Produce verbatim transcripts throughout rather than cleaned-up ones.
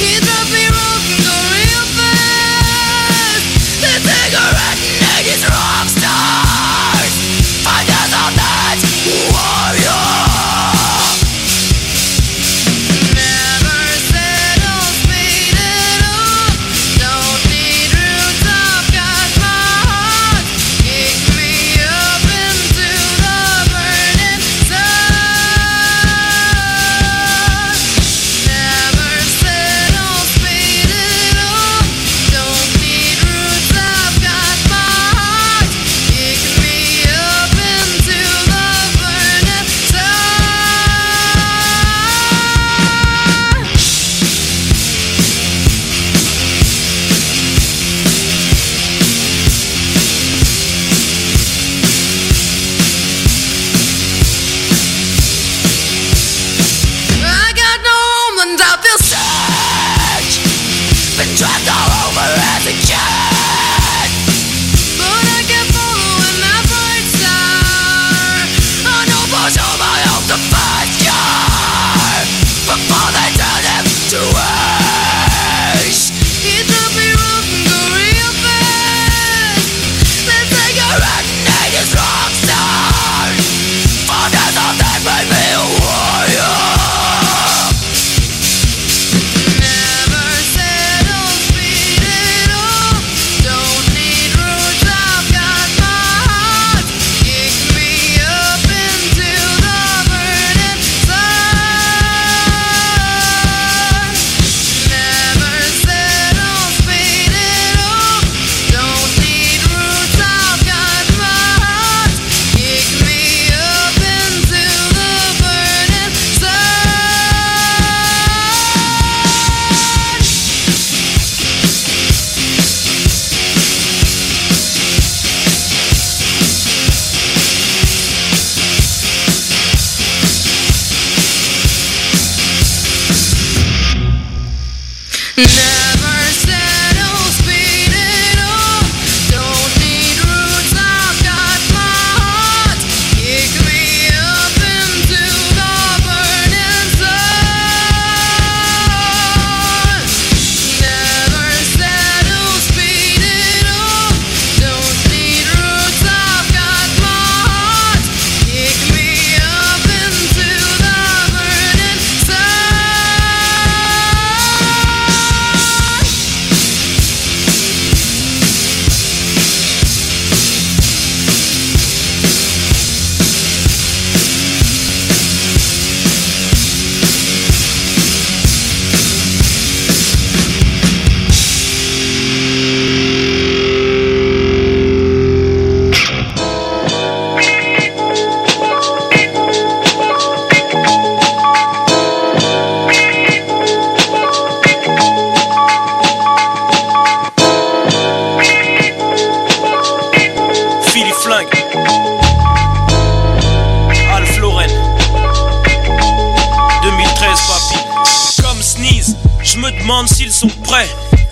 demande s'ils sont prêts.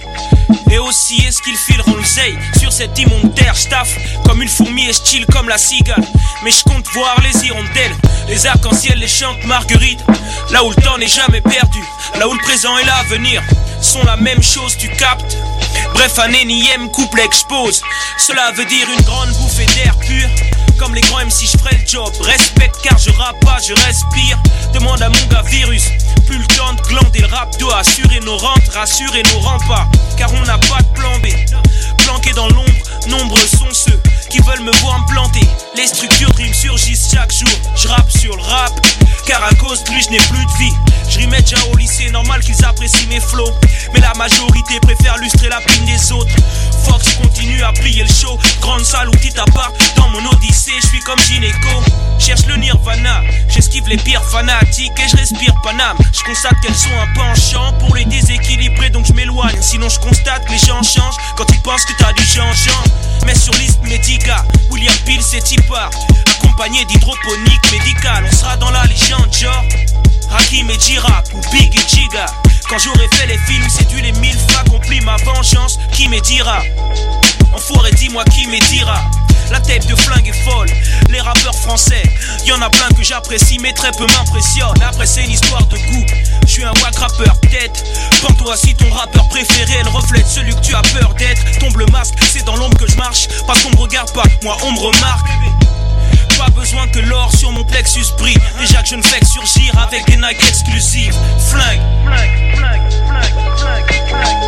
Et aussi est-ce qu'ils fileront l'oseille sur cette immonde terre. J'taffe comme une fourmi et j'chill comme la cigale. Mais j'compte voir les hirondelles, les arcs-en-ciel, les chantes marguerites. Là où le temps n'est jamais perdu, là où le présent et l'avenir sont la même chose, tu captes. Bref, un énième couplet expose. Cela veut dire une grande bouffée d'air pur. Comme les grands M C, j'ferai le job. Respecte car je rappe pas, je respire. Demande à mon gars Virus. Plus le temps de glander, le rap doit assurer nos rentes, rassurer nos remparts. Car on n'a pas de plan B. Planqué dans l'ombre, nombreux sont ceux qui veulent me voir me planter. Les structures de rimes surgissent chaque jour. Je rappe sur le rap, car à cause de lui je n'ai plus de vie. Je rimais déjà au lycée, normal qu'ils apprécient mes flows. Mais la majorité préfère lustrer la pine des autres. Fox continue à plier le show. Grande salle ou petit appart, dans mon odyssée, je suis comme gynéco. Cherche le nirvana, j'esquive les pires fanatiques et je respire Paname. Je constate qu'elles sont un penchant pour les déséquilibrer, donc je m'éloigne. Sinon je constate que les gens changent quand ils pensent que t'as du changeant. Mais sur liste médicale, William Peel c'est Tipar, accompagné d'hydroponique médicale. On sera dans la légende genre Hakim et J-Rap ou Big et Giga. Quand j'aurai fait les films, séduit les mille fois, accompli ma vengeance. Qui me dira? Enfoiré, dis-moi qui me dira? La tête de flingue est folle, les rappeurs français, y'en a plein que j'apprécie mais très peu m'impressionnent. Après c'est une histoire de goût, je suis un wack rappeur peut-être. Prends-toi voici ton rappeur préféré. Elle reflète celui que tu as peur d'être. Tombe le masque, c'est dans l'ombre que je marche. Parce qu'on me regarde pas, moi on me remarque. Pas besoin que l'or sur mon plexus brille. Déjà que je ne fais que surgir avec des Nike exclusives. Flingue, flingue, flingue, flingue, flingue, flingue.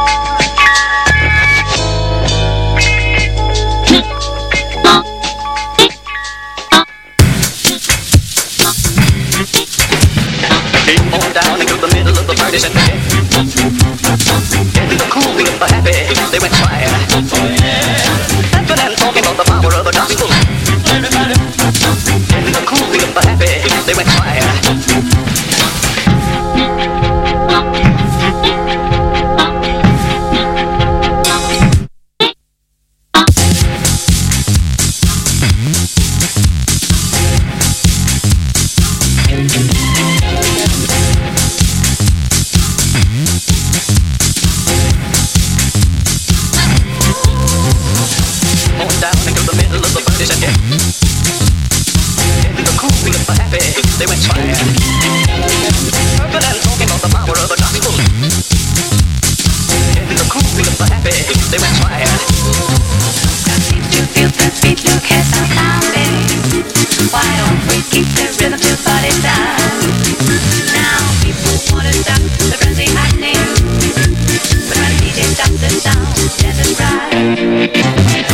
On down into the middle of the partition. Into the cool feeling for happy, they went quiet. Dancing and talking about the power of the gospel. Into the cool feeling for happy, they went quiet. They went fire. Purple and talking about the power of the gospel. In the cool feeling for happy, they went fire. Seems to feel the beat, look at some pounding. Why don't we keep the rhythm till body's done? Now people wanna stop the frenzy happening. But when D J stops the sound, let us ride.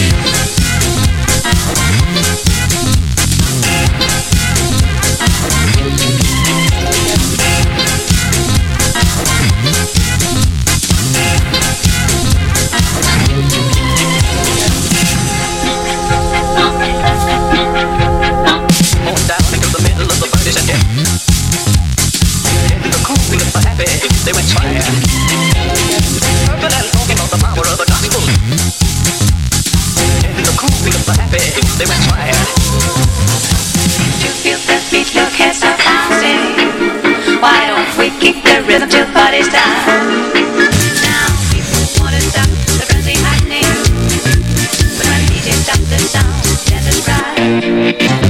They went fire. Purple and talking about the power of the gospel. In the cool feeling for happy, they went fire. Seems to feel the beat, your heads are bouncing. Why don't we keep the rhythm till body's done? Now people wanna stop the frenzy happening. But when D J stops the sound, let us ride.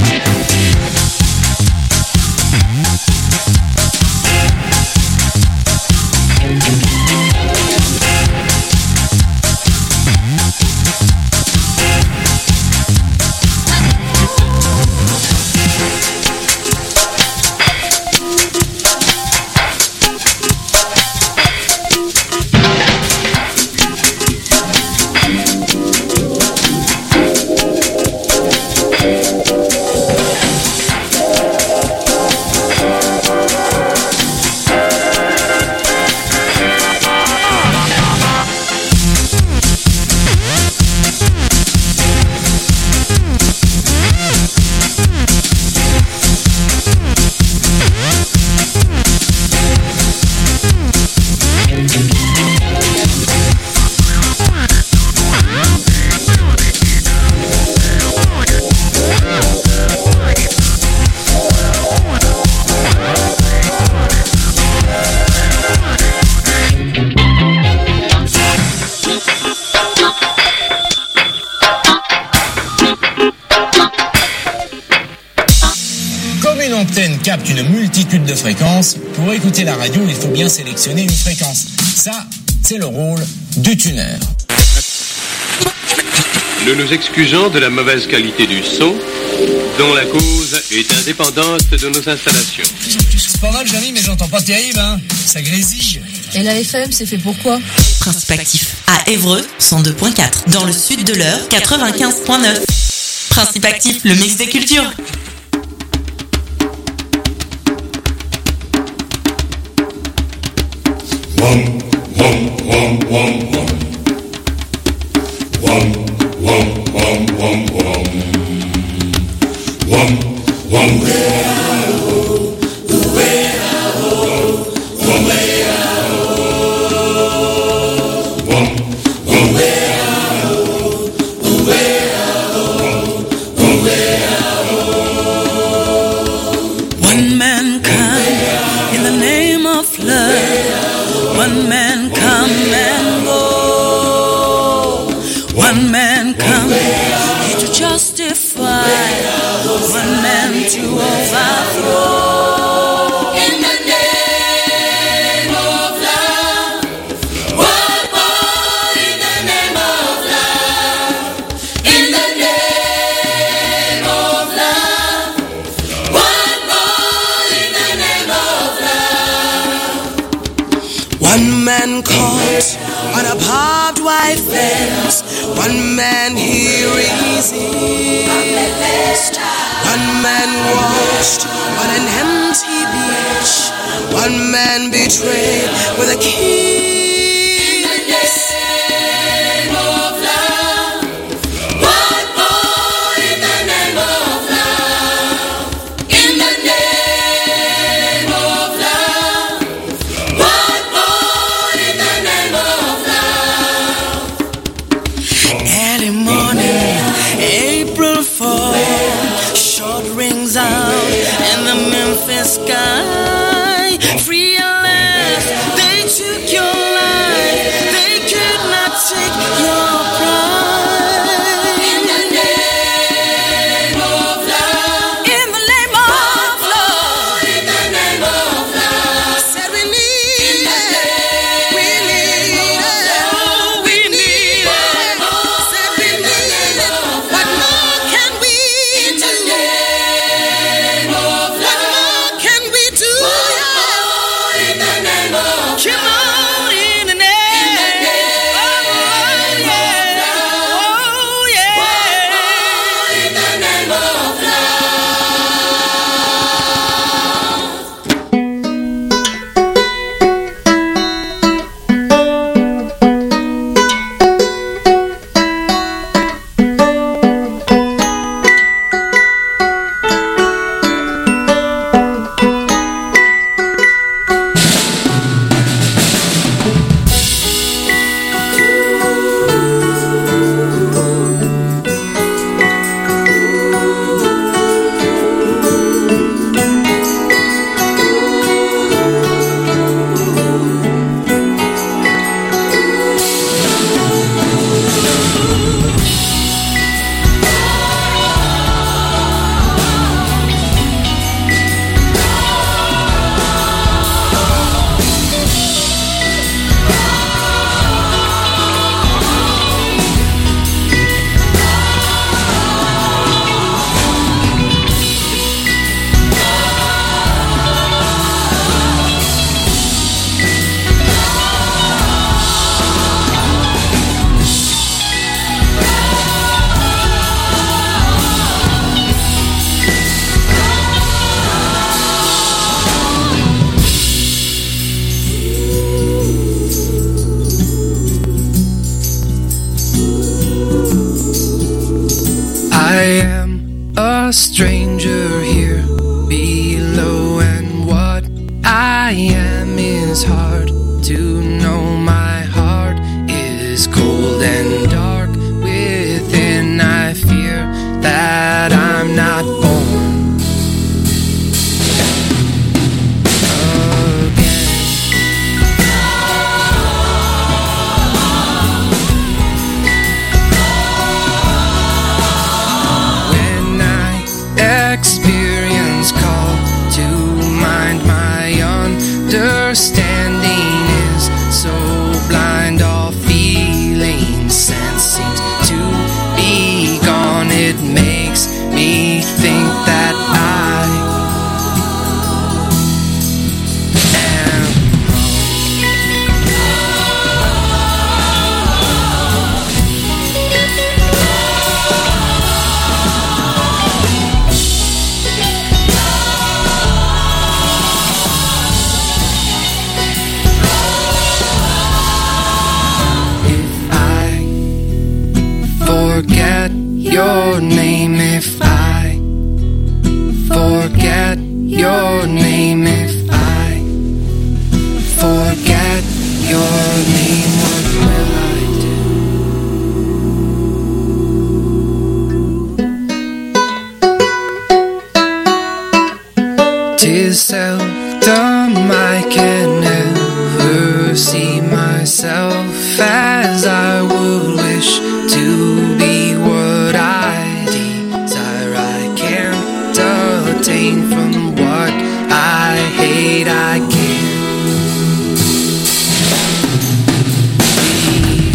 Capte une multitude de fréquences. Pour écouter la radio, il faut bien sélectionner une fréquence. Ça, c'est le rôle du tuneur. Nous nous excusons de la mauvaise qualité du son, dont la cause est indépendante de nos installations. C'est pas mal, Jamy, mais j'entends pas terrible, hein. Ça grésille. Et la F M, c'est fait pour quoi? Principe actif. À Évreux, cent deux virgule quatre. Dans le sud de l'Eure, quatre-vingt-quinze virgule neuf. Principe actif, le mix des cultures. One, one, one, one, one. One, one, one, one, one. One, one way I go, the way I go, one way I go. One, one way I go, the way I go, one way I go. One man come in the name of love. One man come and go. One man come here to justify. One man to overthrow. In the name of love. One man caught on a barbed wire fence. One man here is east. One man washed on an empty beach. One man betrayed with a kiss. In the name of love. One more in the name of love. In the name of love. One more in the name of love. Early morning, April fourth, short rings out in the Memphis sky. Free at last, they took your life. They could not take your pride. In the name of love. In the name of love. In the name of love. Said we need it. We need it. We need it. Said we need it. What more can we do? In the name of love. What more can we do? In the name of love. Come on, in the name. Oh, yeah. Oh, yeah. In the name of love. I am a stranger here below, and what I am is hard to know. My heart is cold and dark within. I fear that I'm not born again. When I experience call to mind, my understanding is so blind. All feeling sense seems to be gone. It makes me think that I am forget your name, if I forget your name, if I forget your name, what will I do? 'Tis seldom I can ever see myself as I would wish to be. What I desire I can't attain. From what I hate I can't be.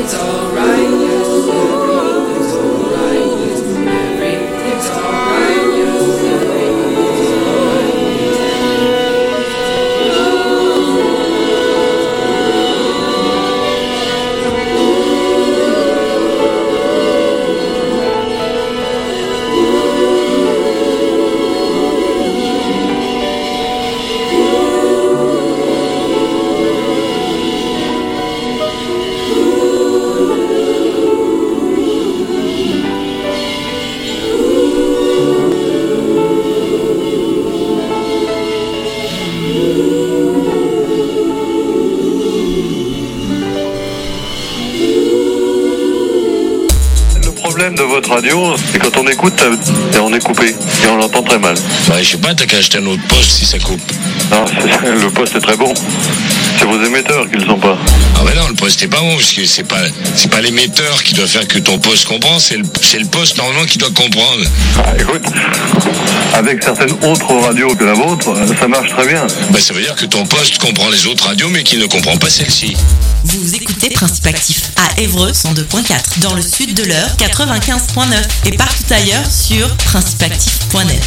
everything's alright, yes, everything's alright, yes, everything's alright, yes, everything's De votre radio, et quand on écoute, et on est coupé, et on l'entend très mal. Ouais, je sais pas, t'as qu'à acheter un autre poste si ça coupe. Non, le poste est très bon. C'est vos émetteurs qui le sont pas. Ah ben non, le poste est pas bon, parce que c'est pas, c'est pas l'émetteur qui doit faire que ton poste comprend, c'est le, c'est le poste normalement qui doit comprendre. Ah, écoute, avec certaines autres radios que la vôtre, ça marche très bien. Bah ça veut dire que ton poste comprend les autres radios, mais qu'il ne comprend pas celle-ci. Vous écoutez Principe Actif à Évreux cent deux point quatre, dans le sud de l'Eure quatre-vingt-quinze point neuf et partout ailleurs sur principe actif point net.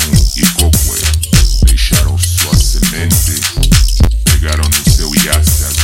Pegaron o seu e a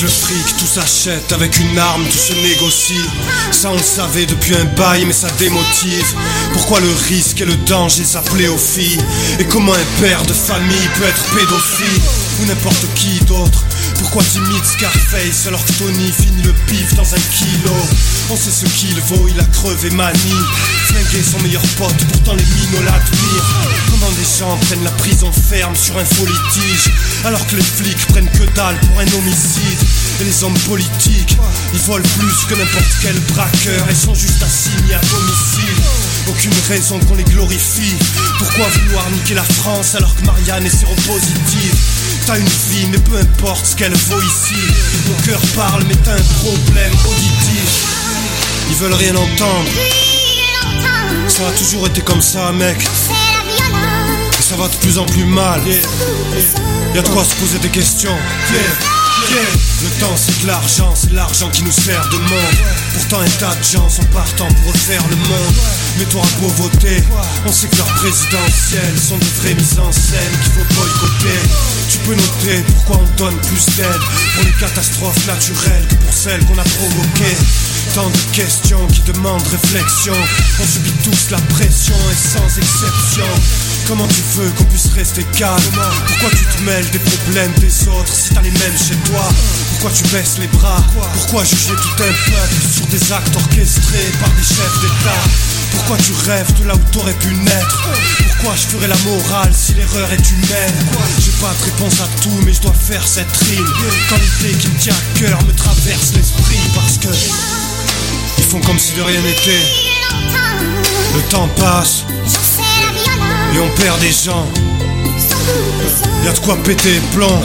le fric, tout s'achète, avec une arme, tout se négocie. Ça on le savait depuis un bail, mais ça démotive. Pourquoi le risque et le danger s'appelaient aux filles? Et comment un père de famille peut être pédophile? Ou n'importe qui d'autre? Pourquoi t'imites Scarface alors que Tony finit le pif dans un kilo? On sait ce qu'il vaut, il a crevé manie. Flinguer son meilleur pote, pourtant les minots l'admirent. Comment des gens prennent la prison ferme sur un faux litige, alors que les flics prennent que dalle pour un homicide. Et les hommes politiques, ils volent plus que n'importe quel braqueur et sont juste assignés à domicile. Aucune raison qu'on les glorifie. Pourquoi vouloir niquer la France alors que Marianne est séropositive? T'as une vie mais peu importe ce qu'elle vaut ici. Mon cœur parle mais t'as un problème auditif. Ils veulent rien entendre. Ça a toujours été comme ça mec. Et ça va de plus en plus mal. Yeah. Yeah. Y'a de quoi se poser des questions. Yeah. Yeah. Le temps c'est de l'argent, c'est l'argent qui nous sert de monde. Pourtant un tas de gens sont partants pour refaire le monde. Mais t'auras beau voter, on sait que leurs présidentielles sont de vraies mises en scène qu'il faut boycotter. Tu peux noter pourquoi on donne plus d'aide pour les catastrophes naturelles que pour celles qu'on a provoquées. Tant de questions qui demandent réflexion. On subit tous la pression et sans exception. Comment tu veux qu'on puisse rester calme? Pourquoi tu te mêles des problèmes des autres si t'as les mêmes chez toi? Pourquoi tu baisses les bras? Pourquoi juger tout un peuple sur des actes orchestrés par des chefs d'État? Pourquoi tu rêves de là où t'aurais pu naître? Pourquoi je ferais la morale si l'erreur est humaine? J'ai pas de réponse à tout mais je dois faire cette rime quand l'idée qui me tient à cœur me traverse l'esprit. Parce que ils font comme si de rien n'était. Le temps passe et on perd des gens. Y'a de quoi péter les plombs.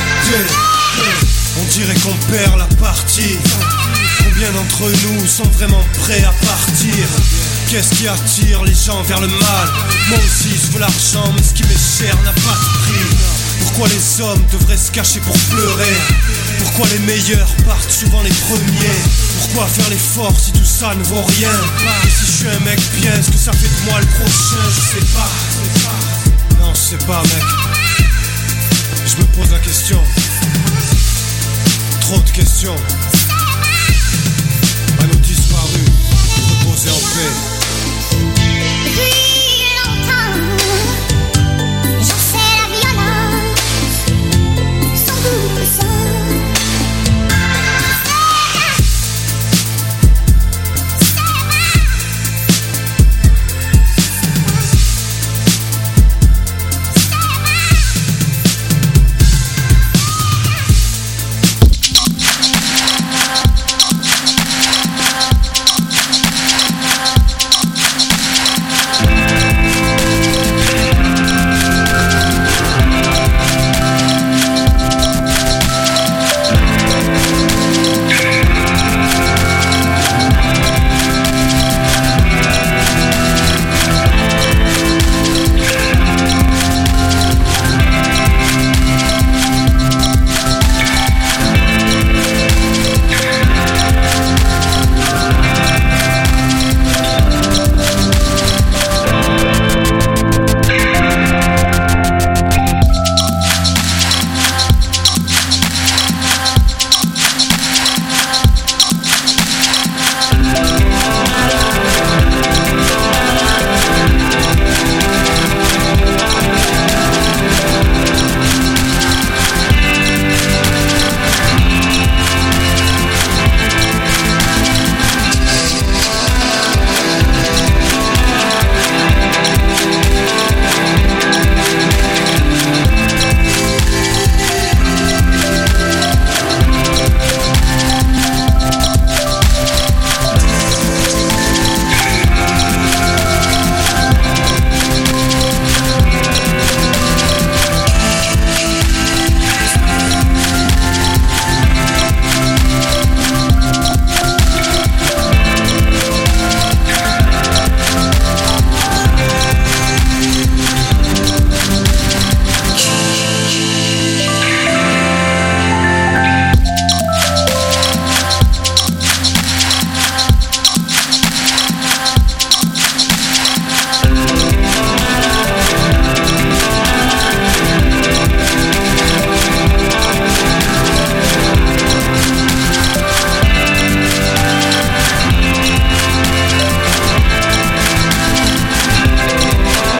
On dirait qu'on perd la partie. Combien d'entre nous sont vraiment prêts à partir? Qu'est-ce qui attire les gens vers le mal? Moi aussi je veux l'argent mais ce qui m'est cher n'a pas de prix. Pourquoi les hommes devraient se cacher pour pleurer? Pourquoi les meilleurs partent souvent les premiers? Pourquoi faire l'effort si tout ça ne vaut rien? Et si je suis un mec bien, est-ce que ça fait de moi le prochain? Je sais pas. Non, je sais pas mec. Je me pose la question. Trop de questions. À nos disparus, reposez en paix.